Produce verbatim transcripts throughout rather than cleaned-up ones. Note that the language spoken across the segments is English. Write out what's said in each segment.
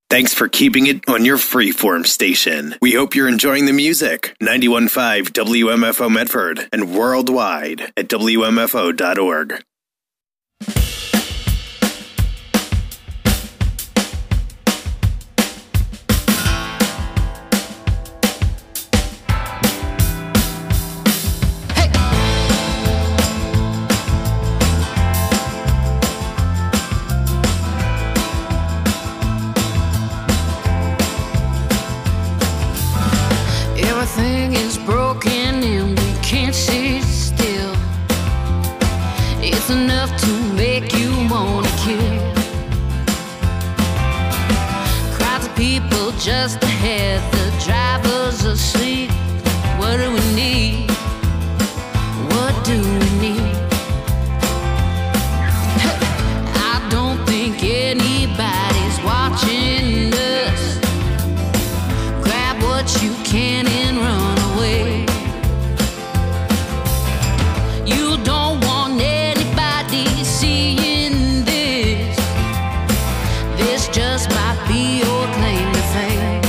Thanks for keeping it on your freeform station. We hope you're enjoying the music. ninety-one point five W M F O Medford and worldwide at W M F O dot org. Everything is broken and we can't sit still. It's enough to make you wanna kill. Crowds of people just ahead, the driver's asleep. What do we need? What do we need? I don't think anybody's watching us. Grab what you can and run away. You don't want anybody seeing this. This just might be your claim to fame.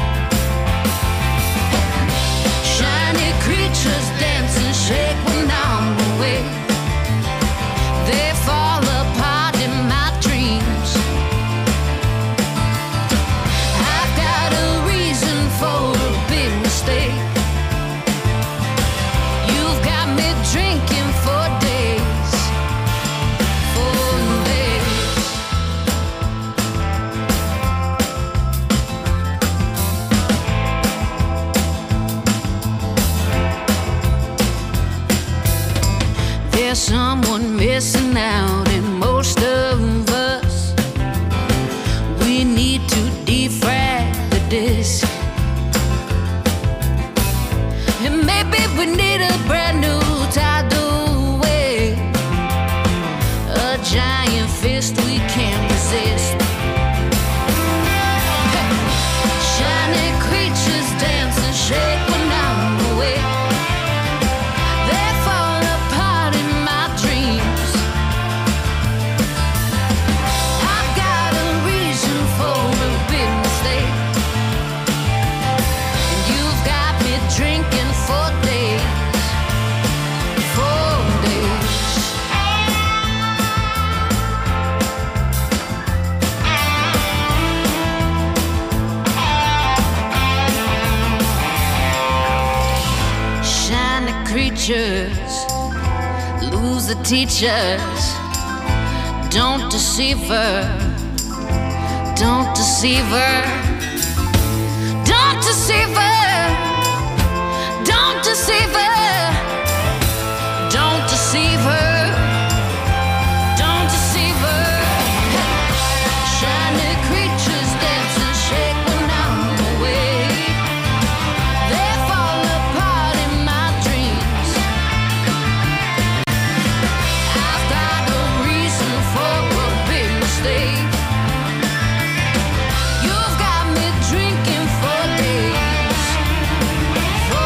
Shiny creatures dance and shake when I'm away. They fall apart in my dreams. I've got a reason for a big mistake. You've got me drinking for days, for days. There's someone missing out in most of us. We need to defrag the disc. And maybe we need a brand new tidal wave, a giant fist we can't resist. Shiny creatures dance and shake when I'm away. They fall apart in my dreams. I've got a reason for a big mistake. And you've got me drinking for days, for days. Shiny creatures lose the teachers. Don't deceive her. Don't deceive her. Don't deceive her. Don't deceive her. Don't deceive her. Don't deceive her. Shiny creatures dance and shake when I'm away. They fall apart in my dreams. I've got a reason for a big mistake. You've got me drinking for days, for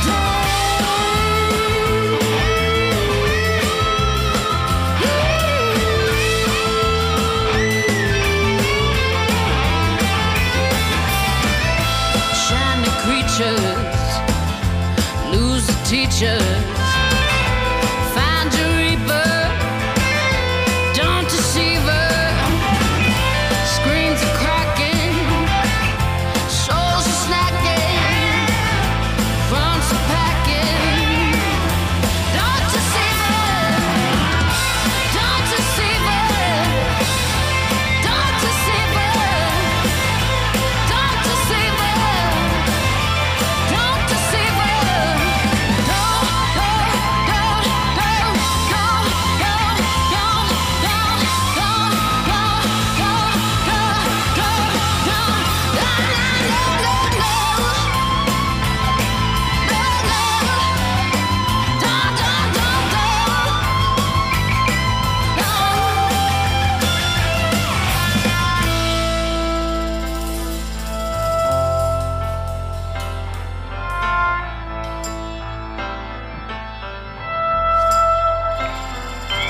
days. Shiny creatures lose the teachers. Find your reaper. Don't deceive her. Screens are cracking. Souls are snacking. Fronts are packing. Don't deceive her. Don't deceive her. Don't deceive her. Don't deceive her. Don't deceive her. Don't, don't, don't, don't, don't, don't, don't, don't, don't, don't, don't, don't, don't,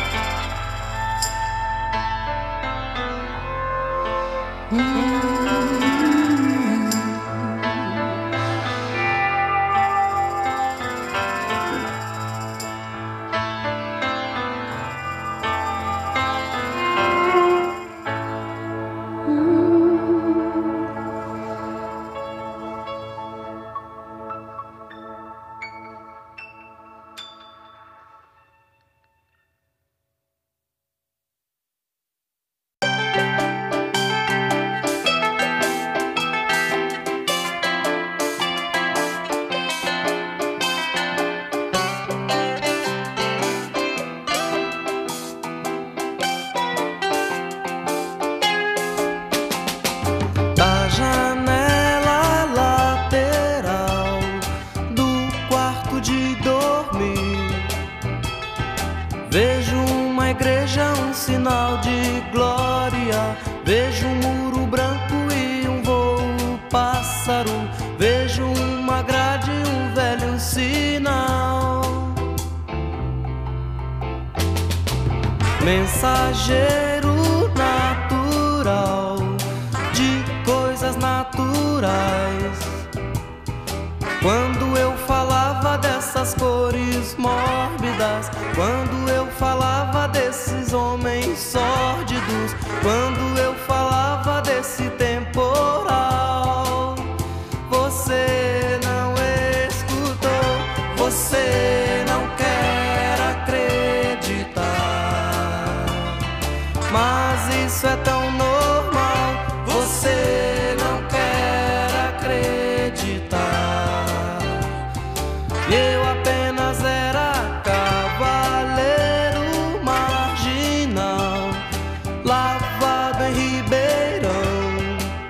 Mm-hmm. na igreja um sinal de glória. Vejo um muro branco e um voo pássaro. Vejo uma grade e um velho sinal. Mensageiro natural de coisas naturais. Quando eu falava dessas cores mórbidas, quando eu falava desses homens sórdidos, quando eu falava desse temporal, você não escutou, você não quer acreditar. Mas isso é tão normal, você não quer acreditar. Eu apenas era cavaleiro marginal, lavado em Ribeirão.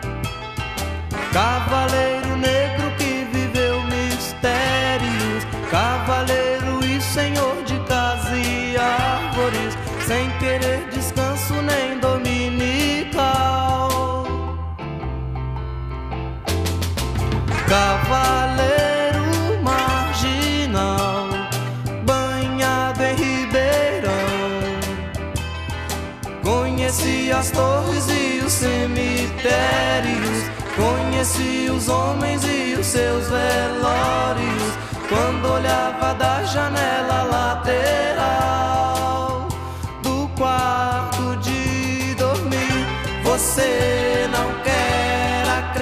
Cavaleiro negro que viveu mistérios, cavaleiro e senhor de casa e árvores, sem querer descanso nem dominical. Cavaleiro marginal, banhado em Ribeirão. Conheci as torres e os cemitérios, conheci os homens e os seus velórios. Quando olhava da janela lateral do quarto de dormir, você não quer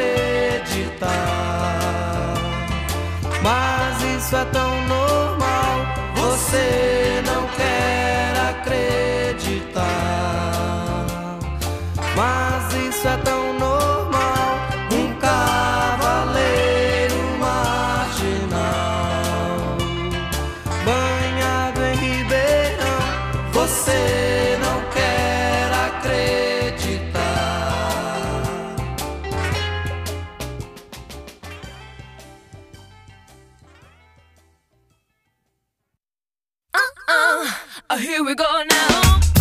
acreditar. Mas isso é tão normal, você não quer acreditar. Mas isso é tão normal, um cavaleiro marginal, banhado em Ribeirão, você não quer acreditar. Uh-uh, here we go now.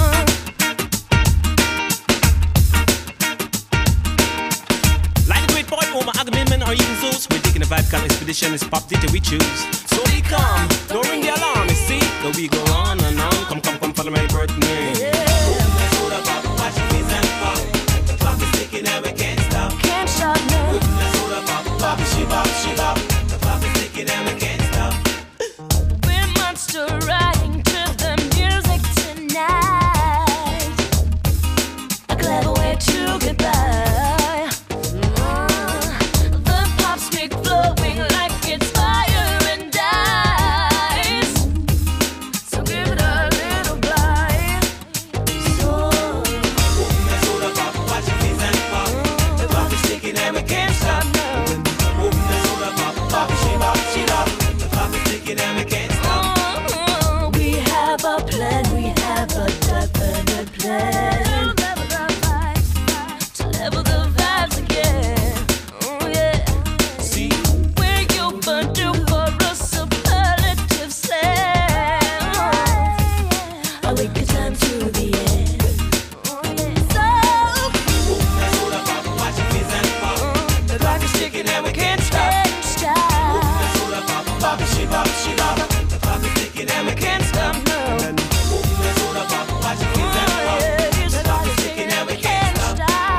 Or even Zeus, we're taking a vibe kind of expedition. It's pop D J we choose. So we come, don't ring the alarm. You see, though we go on and on. Come, come, come, follow my birthday. Yeah. Watch your face and pop. The clock is ticking and we can't stop. Can't stop now. Pop, she bop, she bop. The clock is ticking and we can't stop. We're monster riding to the music tonight. A clever way to get by. Flowing like it's fire and ice. So give it a little bite. So watch your face and pop. The clock is ticking and we can't stop now. Pop, she bop, she bop. The clock is ticking and we can't stop. Oh, we have a plan, we have a definite plan to level the vibes again. She bop, she bop. The clock is ticking and we can't stop now. Watch your kids and pop. The clock is ticking and we can't stop.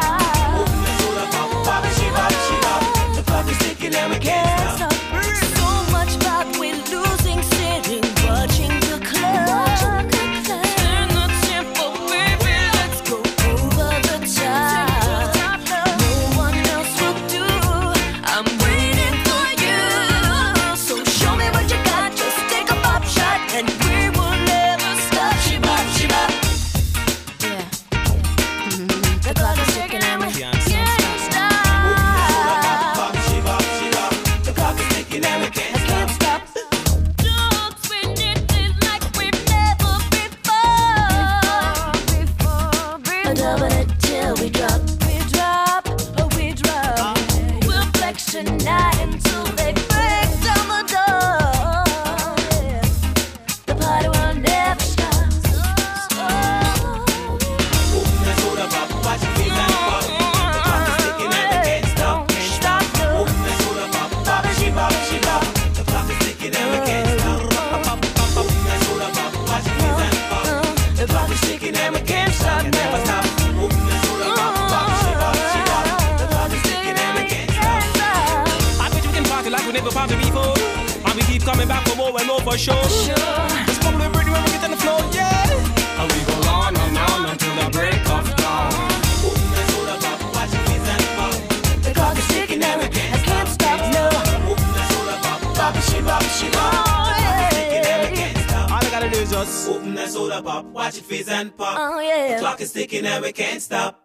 She bop, she bop. The clock is ticking and we can't stop. So much about we losing, sitting, watching the clock turn The clock is ticking and we can't stop now. Never stop. Moving the soul of pop, pop, shake up, shake up. The clock is ticking and we can't stop. I bet you can party like we never party before. And we keep coming back for more and more for sure. It's probably pretty when we get on the floor, yeah. And we go on and on until the break of dawn. Moving the soul of pop, watching kids and pop. The clock is ticking and we can't stop. No. Moving the soul of pop, pop, shake up, shake up. All I gotta do is just open that soda pop, watch it fizz and pop. Oh, yeah. The clock is ticking and we can't stop.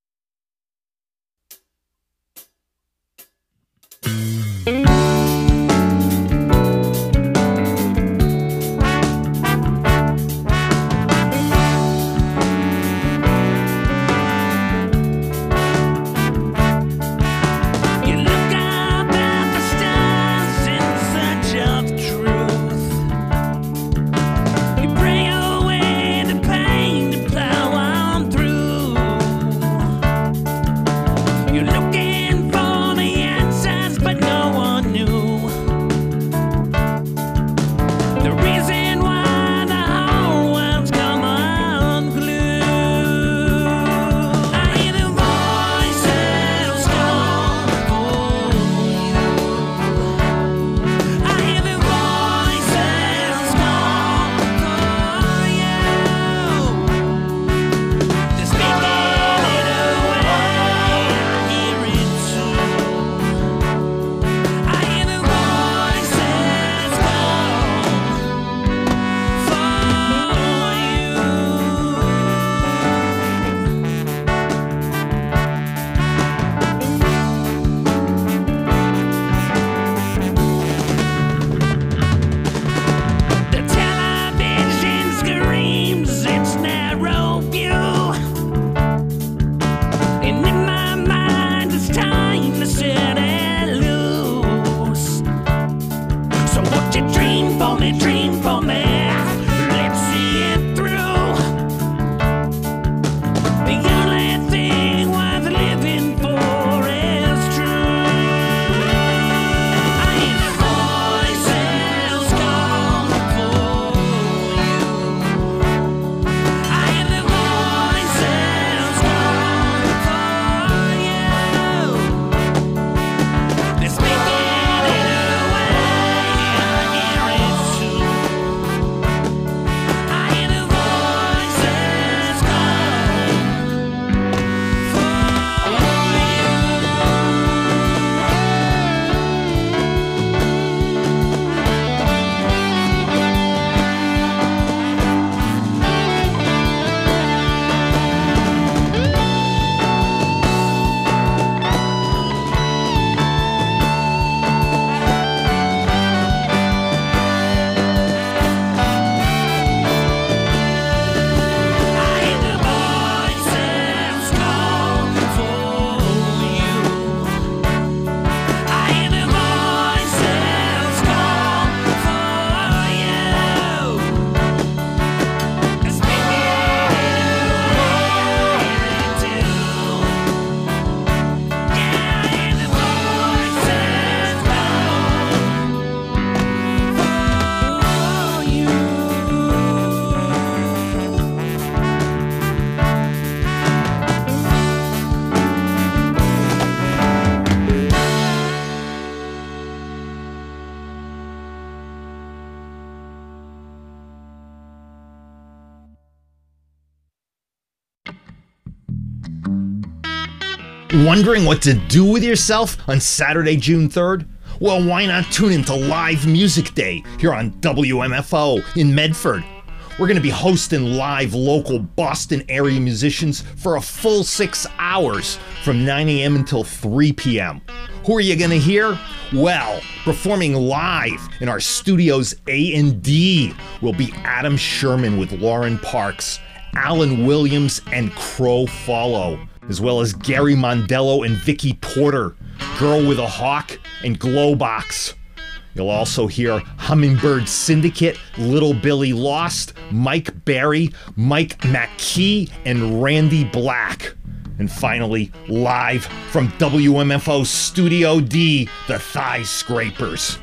Wondering what to do with yourself on Saturday, June third? Well, why not tune into Live Music Day here on W M F O in Medford? We're going to be hosting live local Boston area musicians for a full six hours from nine a.m. until three p.m. Who are you going to hear? Well, performing live in our studio's A and D will be Adam Sherman with Lauren Parks, Alan Williams, and Crow Follow, as well as Gary Mondello and Vicky Porter, Girl with a Hawk, and Glowbox. You'll also hear Hummingbird Syndicate, Little Billy Lost, Mike Berry, Mike McKee, and Randy Black. And finally, live from W M F O Studio D, the Thigh Scrapers.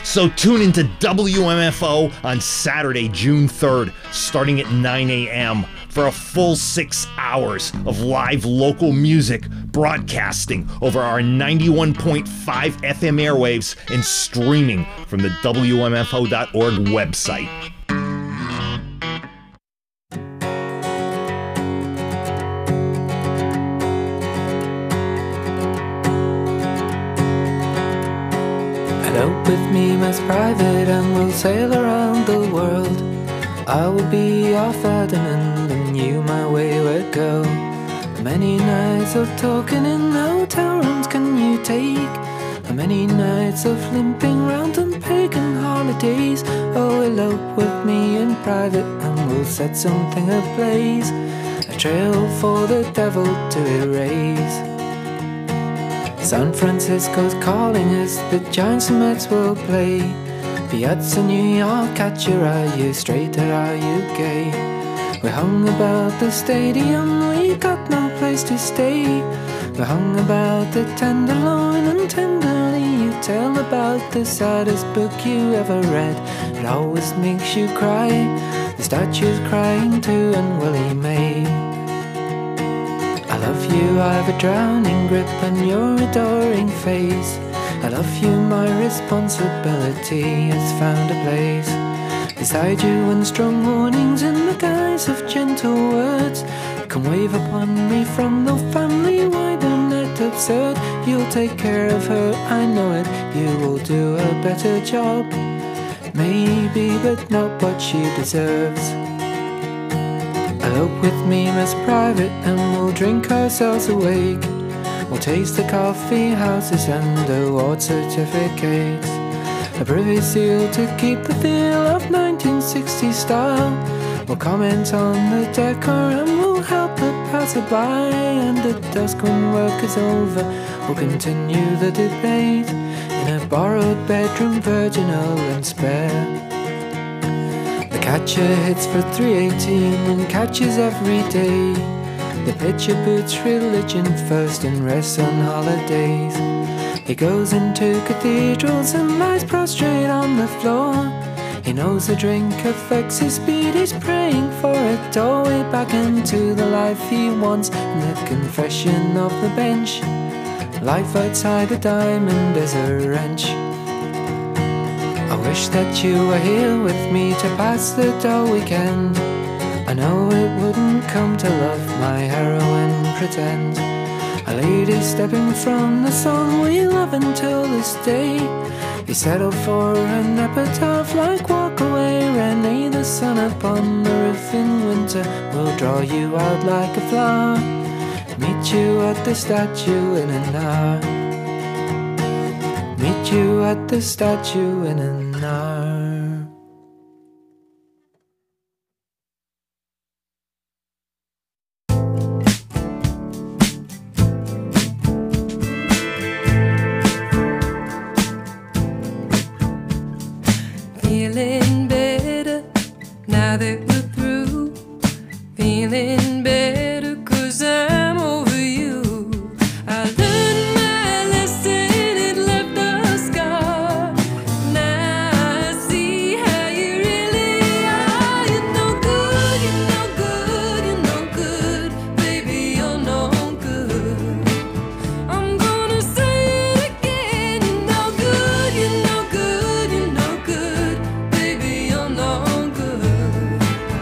So tune into W M F O on Saturday, June third, starting at nine a.m. for a full six hours of live local music broadcasting over our ninety-one point five F M airwaves and streaming from the W M F O dot org website. Elope with me, Miss Private, and we'll sail around the world. I will be your Ferdinand, and you my wayward girl. How many nights of talking in hotel rooms can you take? How many nights of limping round on pagan holidays? Oh, elope with me in private, and we'll set something ablaze, a trail for the devil to erase. San Francisco's calling us, the Giants and Mets will play. Fiats in New York, at you, are you straight or are you gay? We hung about the stadium, we got no place to stay. We hung about the Tenderloin, and tenderly you tell about the saddest book you ever read. It always makes you cry, the statue's crying too, and Willie May. I love you, I've a drowning grip on your adoring face. I love you, my responsibility has found a place beside you in strong warnings in the guise of gentle words. Come wave upon me from the family wide and net absurd. You'll take care of her, I know it, you will do a better job. Maybe, but not what she deserves. Elope with me, Miss Private, and we'll drink ourselves awake. We'll taste the coffee houses and award certificates, a privy seal to keep the feel of nineteen sixties style. We'll comment on the decor and we'll help the passerby, and at dusk when work is over we'll continue the debate in a borrowed bedroom, virginal and spare. The catcher hits for three eighteen and catches every day. The pitcher boots religion first and rests on holidays. He goes into cathedrals and lies prostrate on the floor. He knows the drink affects his speed, he's praying for a doorway back into the life he wants. And the confession of the bench, life outside the diamond is a wrench. I wish that you were here with me to pass the dull weekend. I know it wouldn't come to love my heroine pretend. A lady stepping from the song we love until this day. You settle for an epitaph like Walk Away, Renee. The sun upon the roof in winter will draw you out like a flower. Meet you at the statue in an hour. Meet you at the statue in an hour. Feeling better now that we're through. Feeling better 'cause I'm over you. I learned my lesson, it left a scar. Now I see how you really are. You're no good, you're no good, you're no good. Baby, you're no good. I'm gonna say it again. You're no good, you're no good, you're no good. Baby, you're no good.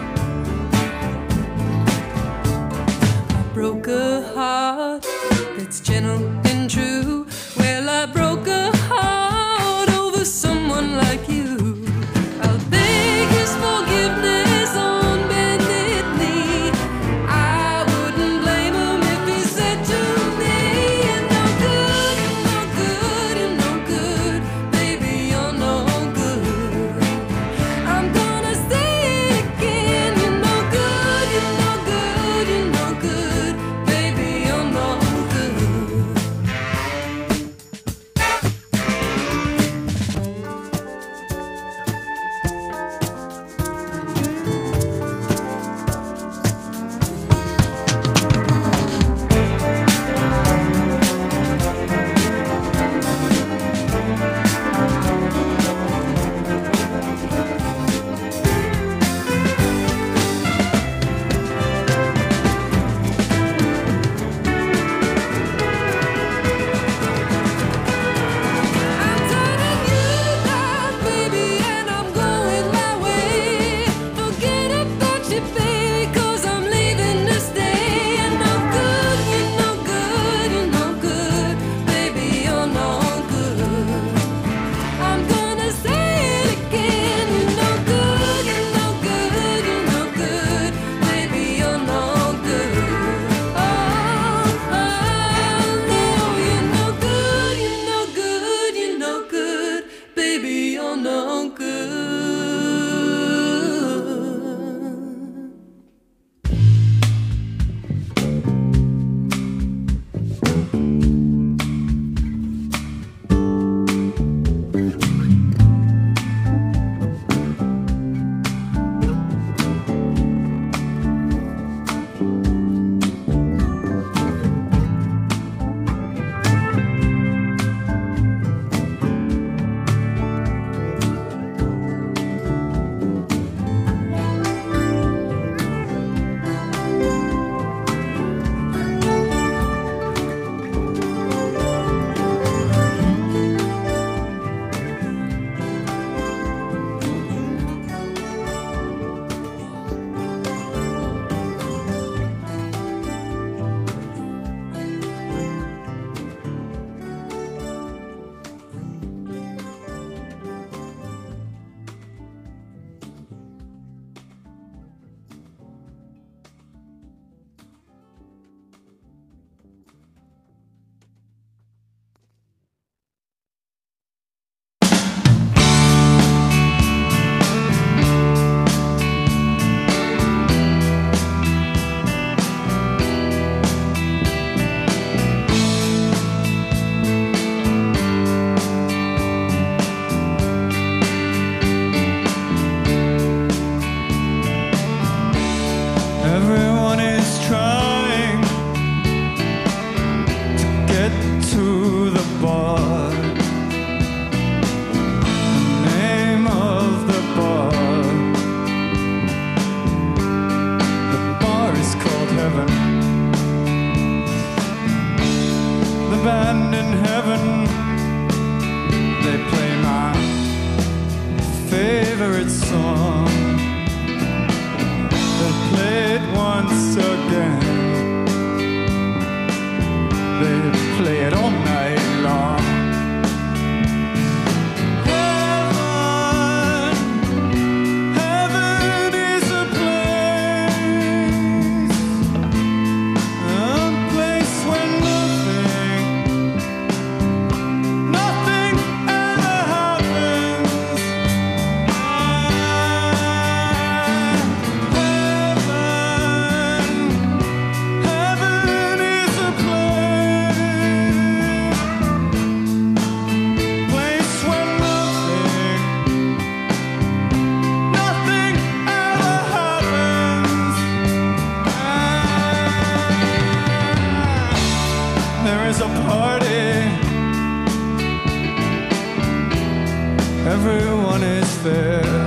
I broke a heart that's gentle and true. Well, I broke a heart over someone like you. I'll beg his forgiveness on bended knee. I wouldn't blame him if he said to me, you're no good, you're no good, you're no good. Baby, you're no good. I'm gonna say it again. You're no good, you're no good, you're no good. Baby, you're no good. Everyone is trying to get to the bar. The name of the bar, the bar is called Heaven. The band in heaven, they play my favorite song. They'll play it once again. They play it all night long. Heaven, heaven is a place, a place where nothing, nothing ever happens. Heaven, heaven is a place, place where nothing, nothing ever happens. There is a party. Everyone is there.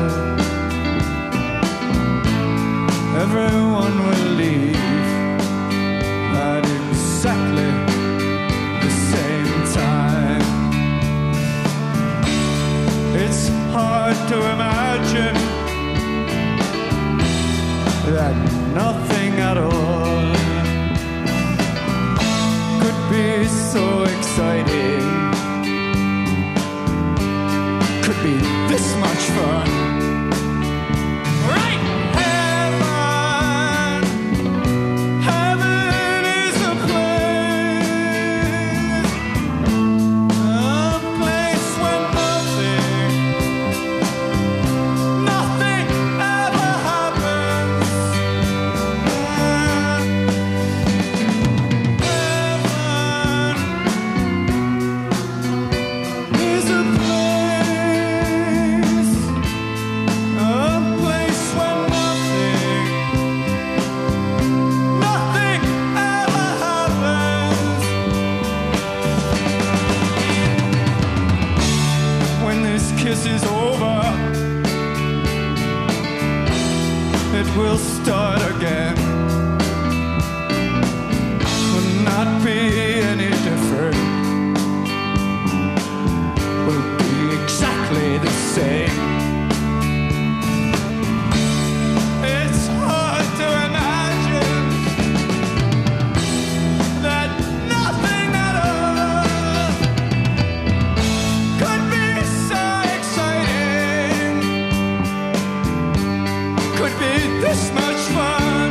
Everyone will leave at exactly the same time. It's hard to imagine that nothing at all could be so exciting, could be this much fun. Right! Heaven, heaven is a place, a place where nothing, nothing ever happens. Heaven is a place, a place where nothing, nothing ever happens. When this kiss is over, it will start again. Will not be any different. Will be exactly the same. It's hard to imagine that nothing at all could be so exciting, could be this much fun.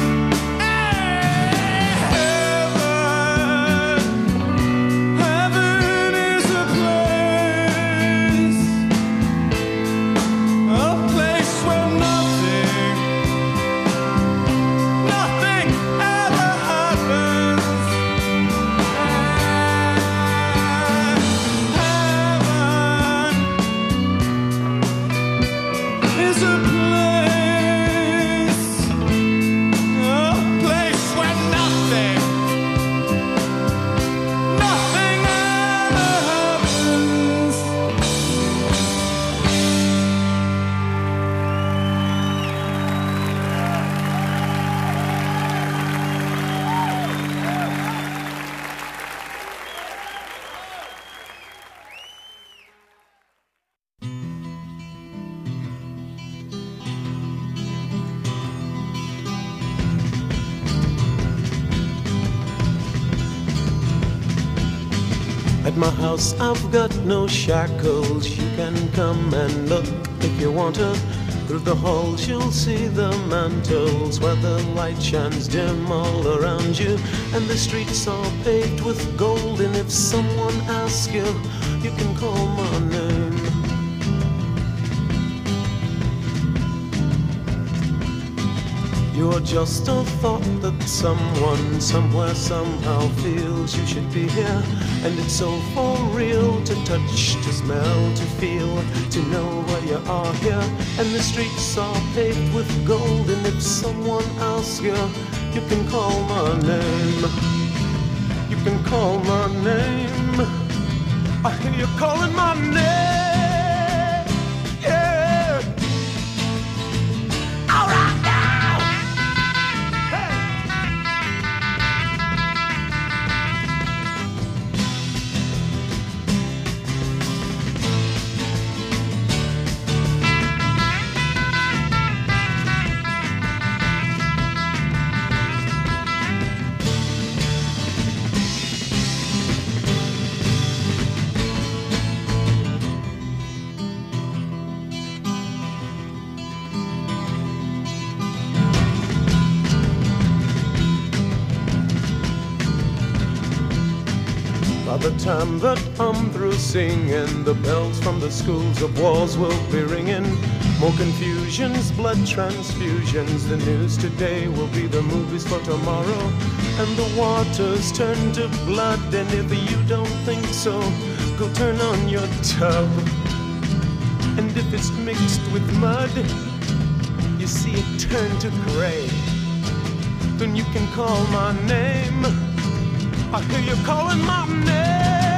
Heaven, heaven is a place, a place where nothing, nothing ever happens. Heaven is a place, a place where nothing, nothing ever happens. At my house I've got no shackles. You can come and look if you want to. Through the halls you'll see the mantles where the light shines dim all around you. And the streets are paved with gold, and if someone asks you, you can call my name. You're just a thought that someone, somewhere, somehow feels you should be here. And it's so for real to touch, to smell, to feel, to know where you are here. And the streets are paved with gold, and if someone asks you, you can call my name. You can call my name. I hear you calling my name. Yeah. All right now. Hey. By the time that I'm through singing, the bells from the schools of walls will be ringing. More confusions, blood transfusions. The news today will be the movies for tomorrow. And the waters turn to blood. And if you don't think so, go turn on your tub. And if it's mixed with mud, you see it turn to gray. Then you can call my name. I hear you calling my name.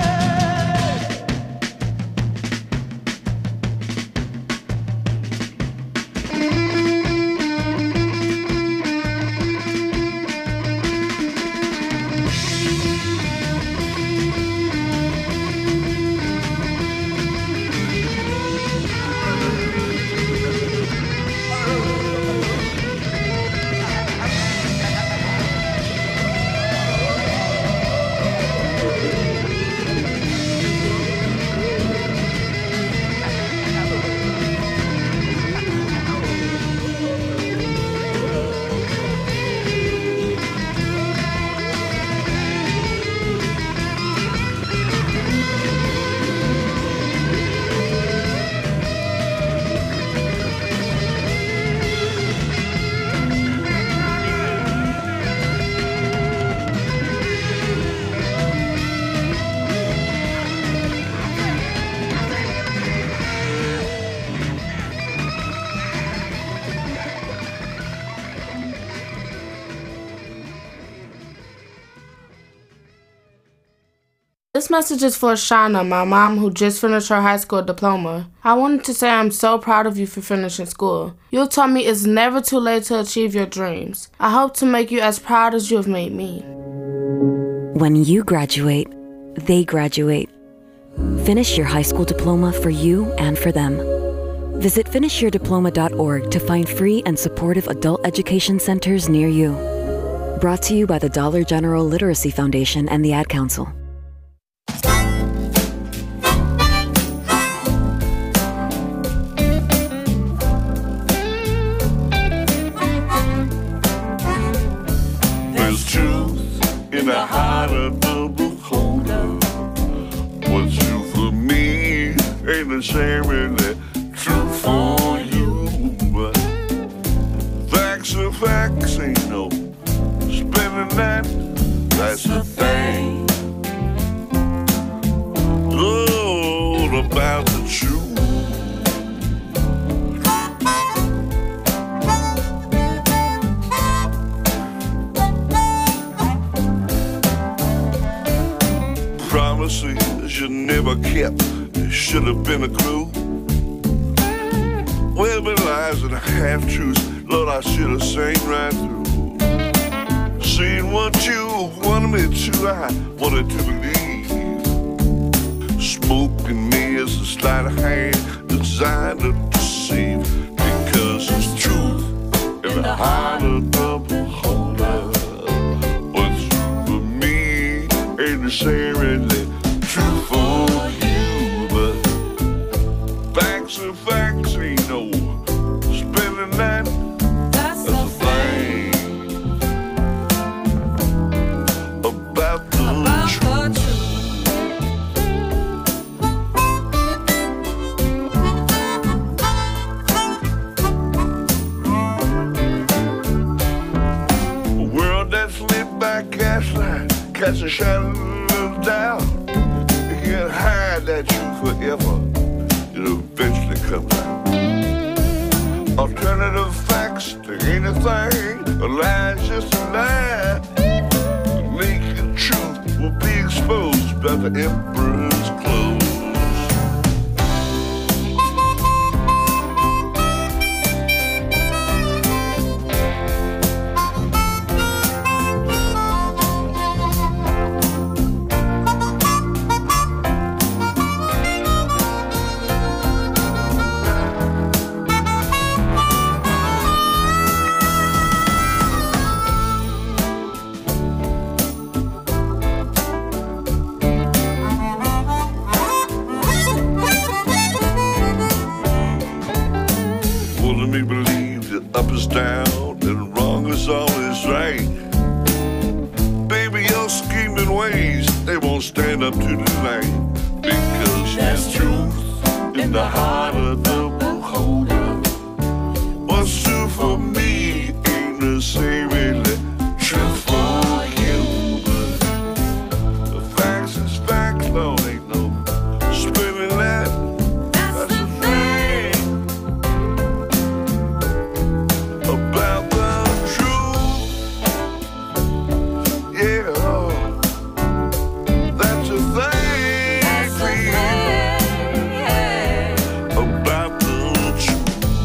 This message is for Shauna, my mom, who just finished her high school diploma. I wanted to say I'm so proud of you for finishing school. You taught me it's never too late to achieve your dreams. I hope to make you as proud as you have made me. When you graduate, they graduate. Finish your high school diploma for you and for them. Visit finish your diploma dot org to find free and supportive adult education centers near you. Brought to you by the Dollar General Literacy Foundation and the Ad Council. There's truth in the heart of the beholder. What's true for me ain't necessarily true for you. But facts are facts, ain't no spinning that. That's the thing. All about the truth. Promises you never kept, it should have been a clue. Well, been lies and half-truths, Lord, I should have seen right through. Seen what you wanted me to, I wanted to believe. Smoking me is a sleight of hand designed to deceive. Because it's truth in the heart of the beholder. What's true for me ain't necessarily true for you. But facts are facts, ain't no spinning that. That's the thing about the about truth. like gaslight, cast a shadow of doubt. You can't hide that truth forever. It eventually comes out. Alternative facts to anything, a lie's just a lie. The naked truth will be exposed by the emperor's clothes. Up is down and wrong is always right. Baby, your scheming ways, they won't stand up to the light. Because there's truth in the heart of the beholder. What's true for me ain't necessarily true for you. But the facts is facts, Lord, ain't no spinning that. That's the thing about the truth. Yeah, that's the thing. That's the thing about the truth.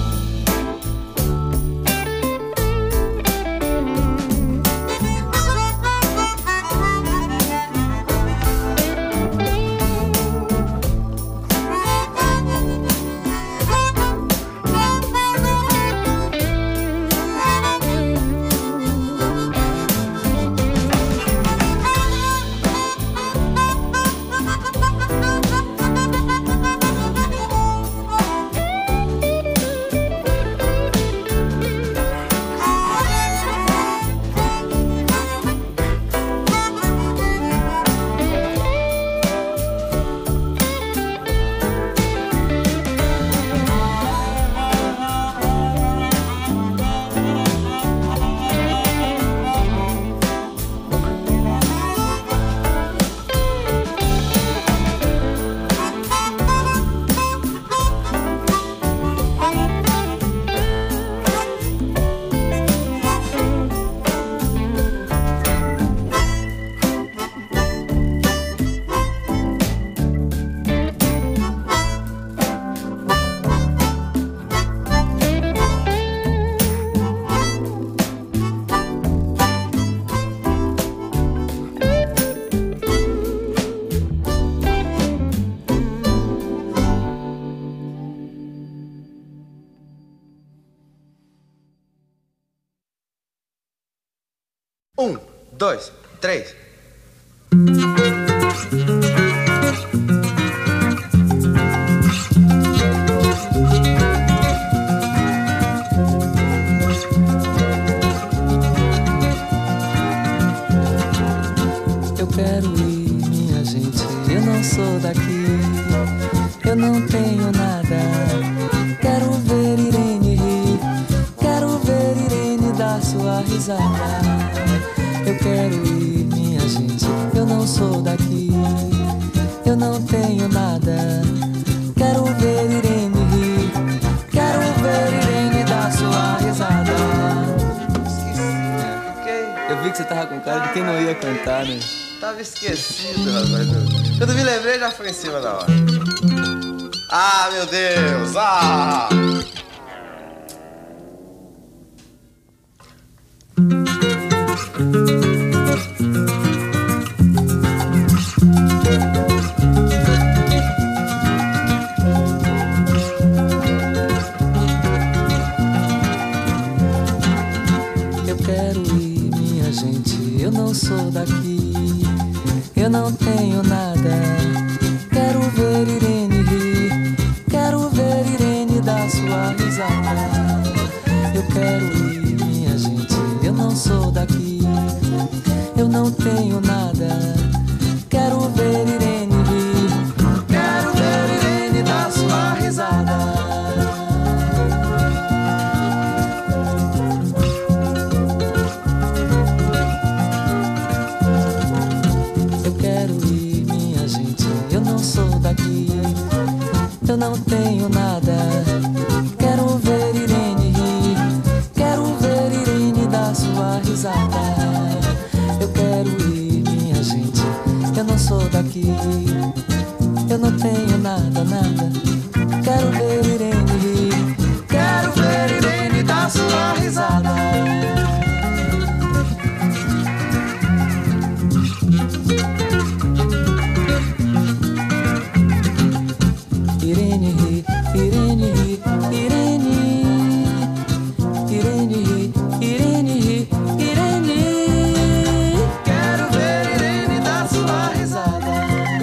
Um, dois, três. Eu quero ir, minha gente, eu não sou daqui, eu não tenho nada. Quero ver Irene rir, quero ver Irene dar sua risada. Eu quero ir, minha gente, eu não sou daqui, eu não tenho nada. Quero ver Irene rir, quero ver Irene dar sua risada. Esqueci, né? Fiquei. Eu vi que você tava com cara de quem não ia cantar, né? Tava esquecido, rapaz. Quando me lembrei, já foi em cima da hora. Ah, meu Deus! Ah! Eu quero ir, minha gente, eu não sou daqui, eu não tenho nada. Quero ver Irene rir, quero ver Irene dar sua risada. Eu quero ir, minha gente, eu não sou daqui, eu não tenho nada. Quero ver Irene rir, quero ver Irene dar sua risada. daqui. Eu não tenho nada, nada. Quero ver Irene rir. Quero ver Irene dar sua risada. Irene ri, Irene ri, Irene. Irene ri, Irene ri, Irene. Quero ver Irene dar sua risada.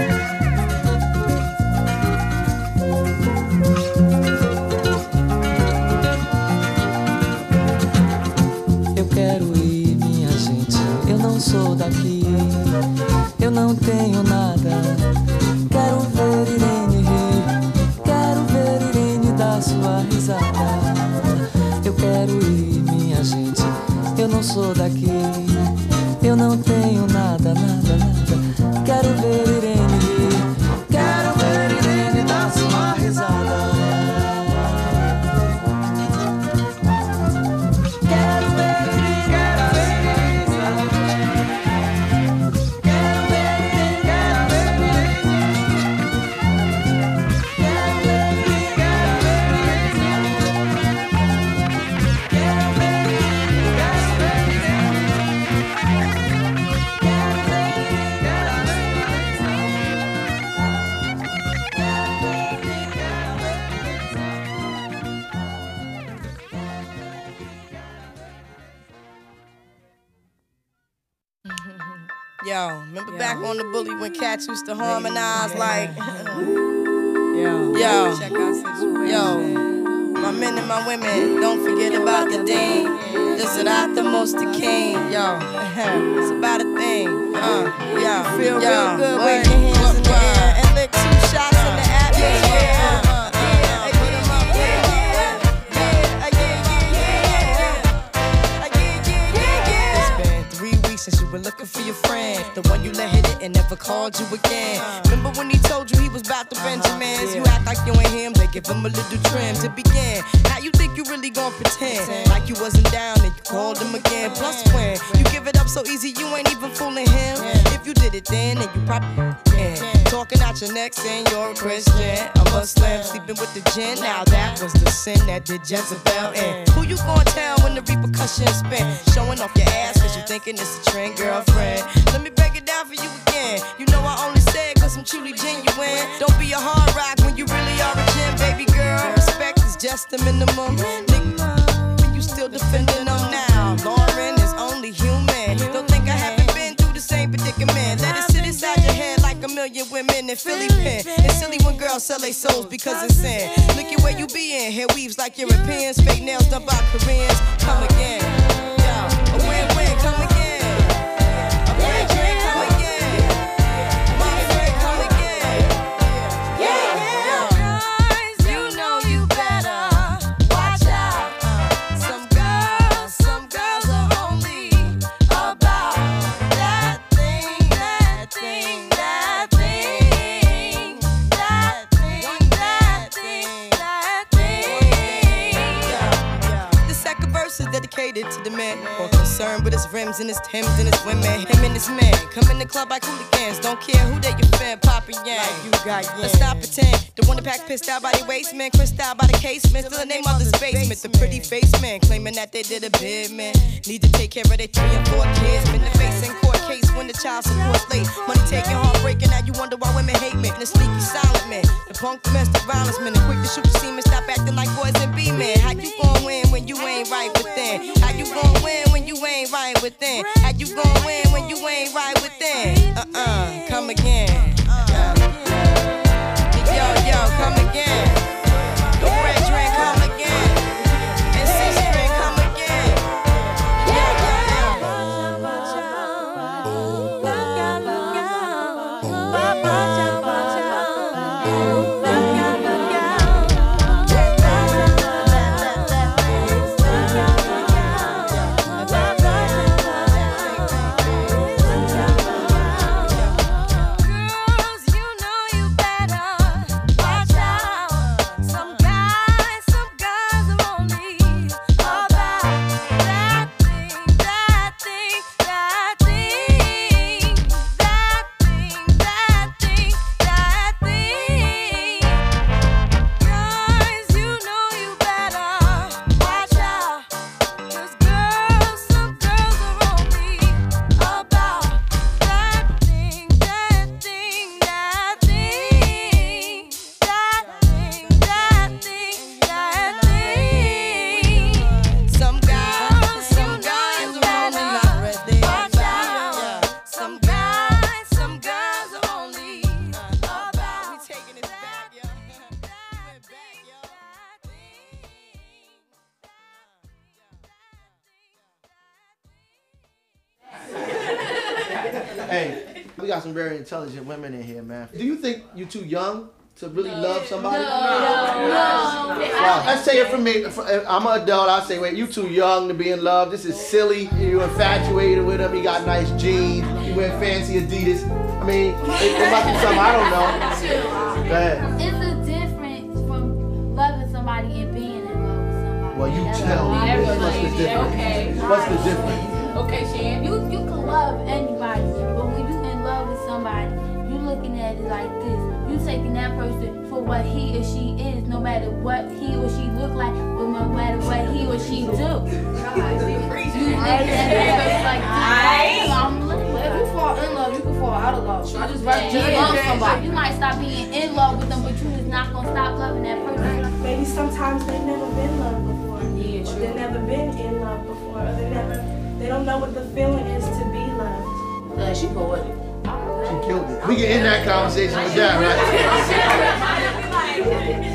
Eu quero ir, minha gente. Eu não sou daqui. Eu não tenho nada. Quero ver Irene rir. Quero ver Irene dar sua risada. Eu quero ir, minha gente. Eu não sou daqui. Eu não tenho nada, nada, nada. Quero ver Irene rir. Quero ver Irene dar sua risada. Quero ver Irene, quero ver Irene. Quero ver Irene, quero ver Irene. Quero ver Irene, quero ver Irene. Quero ver Irene, quero ver Yo, remember Yo. back on the bully when cats used to harmonize yeah. like Yo, yo, check out situation. Yo, my men and my women, don't forget about the dean. This is not the most the king. Yo, it's about a thing. Uh, yo, feel yo. real good. Wave your hands in the air and lick two shots in the atmosphere. Uh, uh, Since you were looking for your friend, the one you let hit it and never called you again. Remember when he told you he was about to Benjamins? You act like you ain't him, they give him a little trim to begin. Now you think you really gon' pretend like you wasn't down and you called him again. Plus when you give it up so easy, you ain't even fooling him. If you did it then, then you probably can. Talking out your neck saying you're a Christian, a Muslim, sleeping with the gin. Now that was the sin that did Jezebel in. Who you gon' tell when the repercussions spin? Showing off your ass cause you thinking it's a trend, girlfriend. Let me break it down for you again. You know I only say it cause I'm truly genuine. Don't be a hard rock when you really are a gem, baby girl. Respect is just the minimum. Nigga, when you still defending them now. Lauren is only human. Don't think I haven't been through the same predicament. Let it sit inside your head like a million women in Philly pen. It's silly when girls sell their souls because it's sin. Look at where you be in. Hair weaves like Europeans. Fake nails done by Koreans. Come again. Yo, a win-win, come again. Dedicated to the man, more concerned with his rims and his Timbs and his women. Him and his man come in the club like hooligans. Don't care who they your fan, Papa Yang. Like you got yeah. Let's stop pretend. The one that pack pissed out by the waist man, crissed out by the casement. Still in their mother's basement. The pretty face man claiming that they did a bid man. Need to take care of their three and four kids. Been the face in court case when the child support's late. Money taking, heartbreaking. Now you wonder why women hate me. The sneaky silent man, the punk domestic violence man, the quick to shoot the semen. Stop acting like boys and be men. How you gon' win when you ain't right within? How you gon' win when you ain't right within? How you gon' win when you ain't right within? Uh-uh, come again. Uh. Yo, yo, come again. The red drink, come again. And six drink, come again. Yeah, yeah, Hey, we got some very intelligent women in here, man. Do you think you're too young to really love somebody? No. No. No. Well, let's say it for me. I'm an adult. I say, wait, you too young to be in love. This is silly. You're infatuated with him. He got nice jeans. He wear fancy Adidas. I mean, it, it must be something I don't know. Go ahead. It's a difference from loving somebody and being in love with somebody. Well, you tell me. What's the difference? Okay. What's the difference? Okay, Shan. You you can love anybody, but when you in love with somebody, you looking at it like this. You taking that person for what he or she is, no matter what he or she look like, or no matter what he or she do. You looking at that person like this. I'm looking. If you fall in love, you can fall out of love. I just rather just Yeah, love yeah, somebody. You might stop being in love with them, but you is not gonna stop loving that person. Maybe sometimes they've never been loved before. Yeah, or they've never been in love before. Or they never, they don't know what the feeling is to be loved. Yeah, she poetic. She killed it. We can end that conversation with that, right?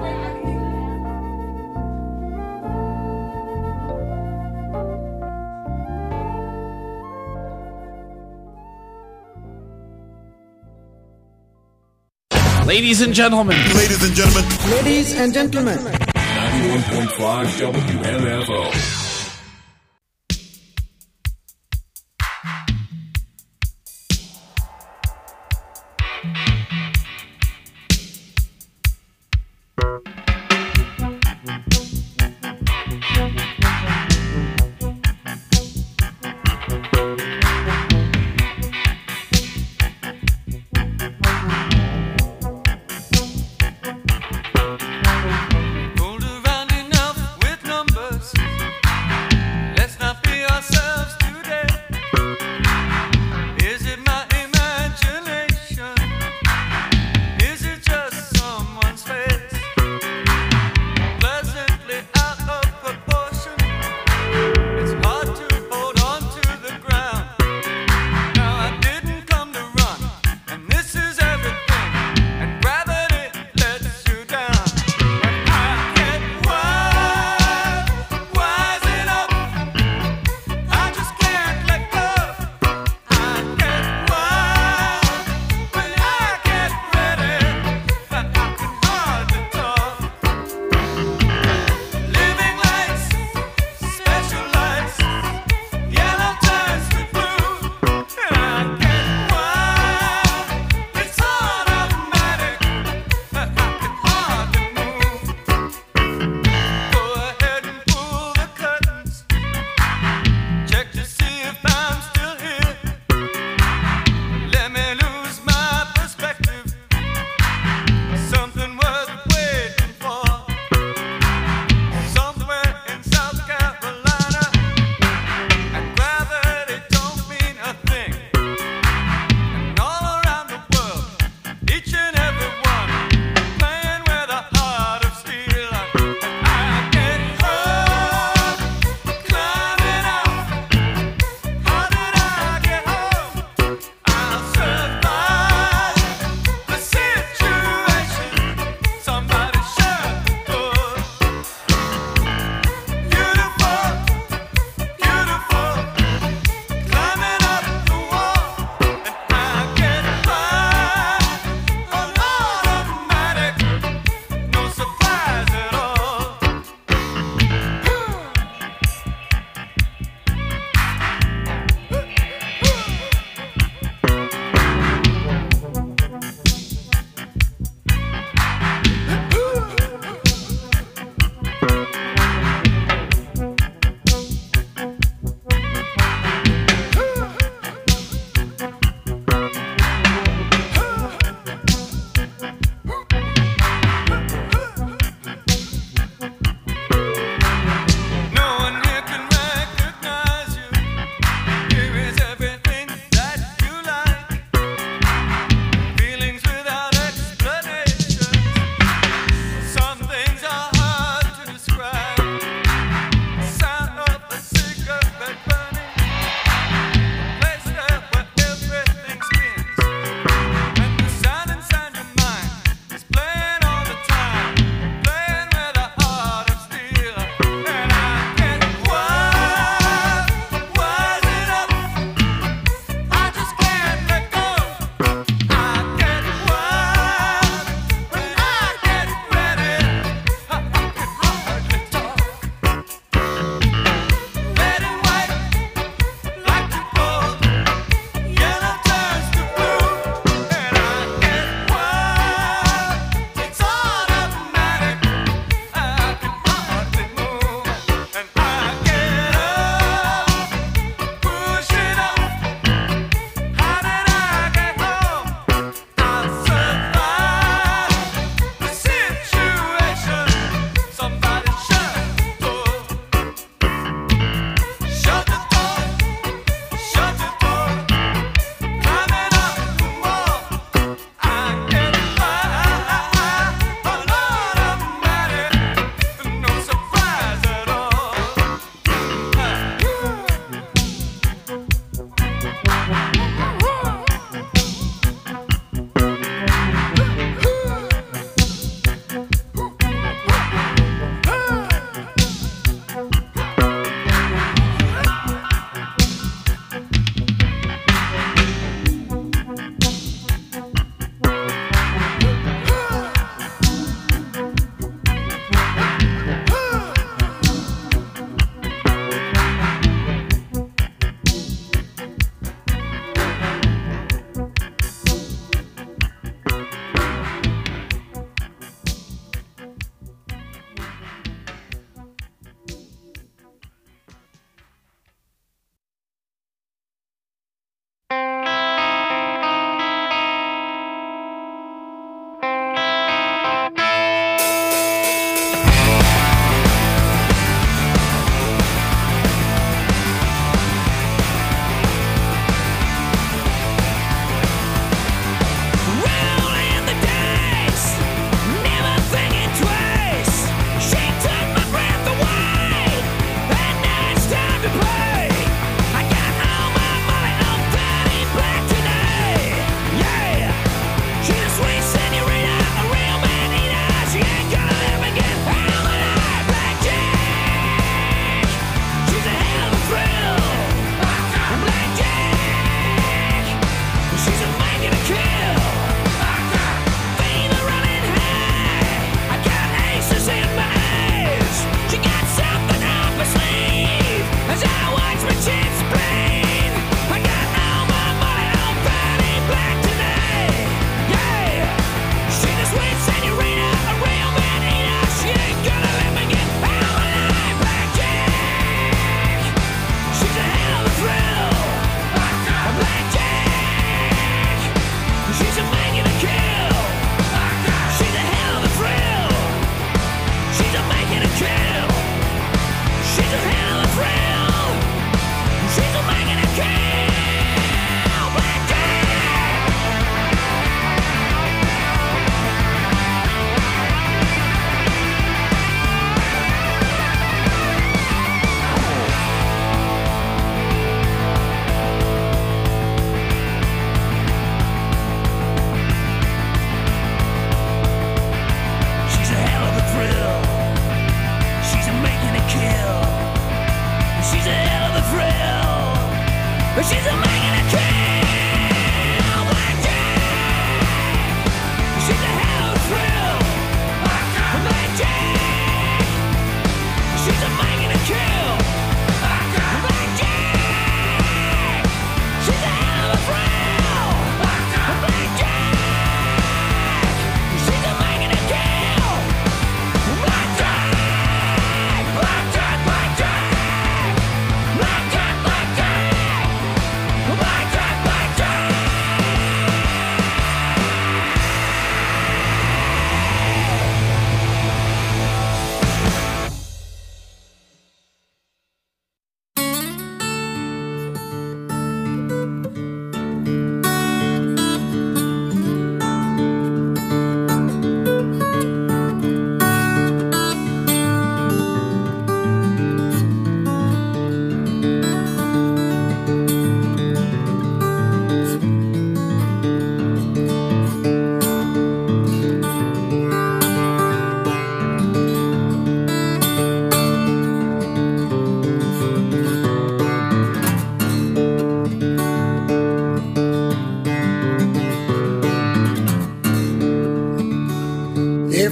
Ladies and gentlemen. Ladies and gentlemen. Ladies and gentlemen. ninety-one point five W M F O. Rolled around enough with numbers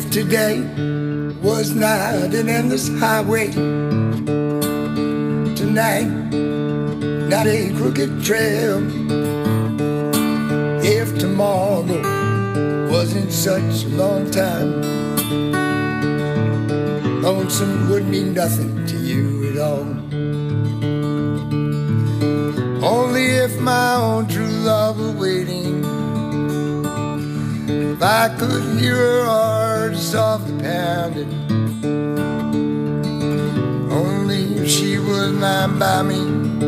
today was not an endless highway, tonight not a crooked trail. If tomorrow wasn't such a long time, lonesome would mean nothing to you at all. Only if my own true love were waiting, if I could hear her heart softly pounding, only if she was lying by me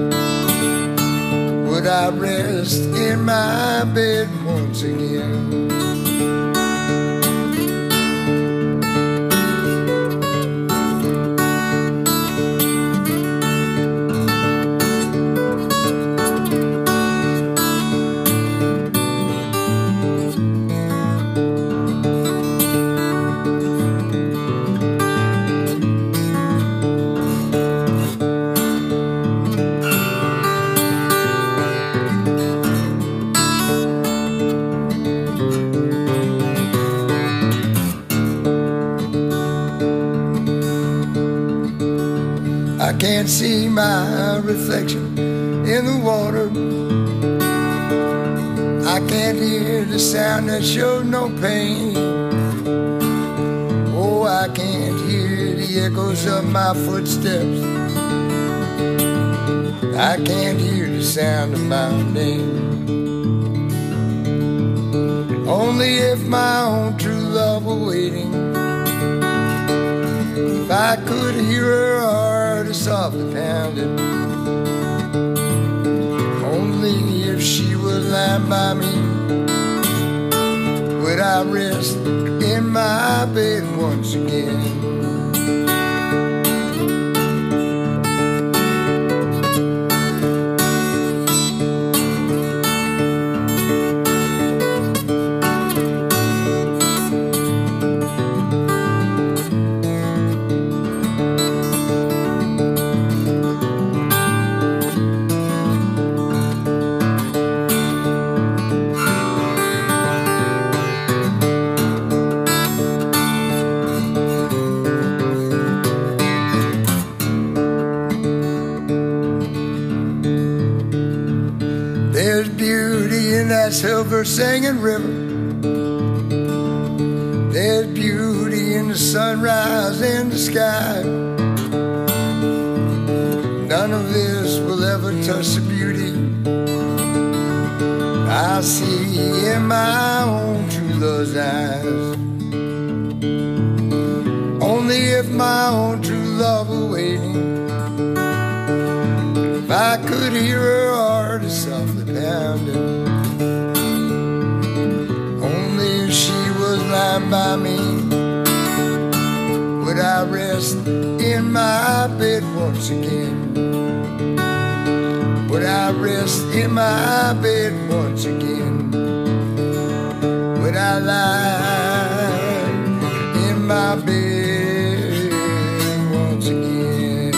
would I rest in my bed once again. I can't see my reflection in the water. I can't hear the sound that shows no pain. Oh, I can't hear the echoes of my footsteps. I can't hear the sound of my name. Only if my own true love were waiting, if I could hear her heart softly pounding, only if she was lying by me would I rest in my bed once again. There's beauty in that silver singing river. There's beauty in the sunrise in the sky. None of this will ever touch the beauty I see in my own true love's eyes. Only if my own true love were waiting, if I could hear her heart softly pounding, only if she was lying by me would I rest in my bed once again. Would I rest in my bed once again? Would I lie in my bed once again?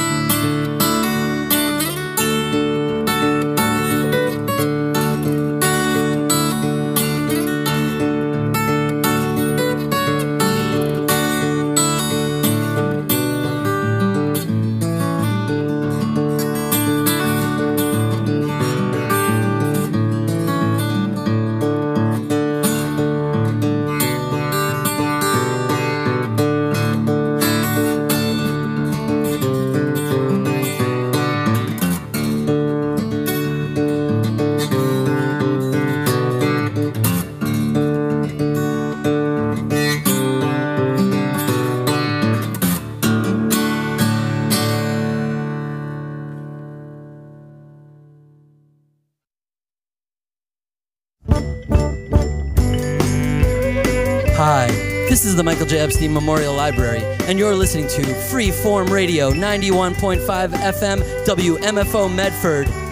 Hi, this is the Michael J. Epstein Memorial Library, and you're listening to Freeform Radio ninety-one point five F M W M F O Medford.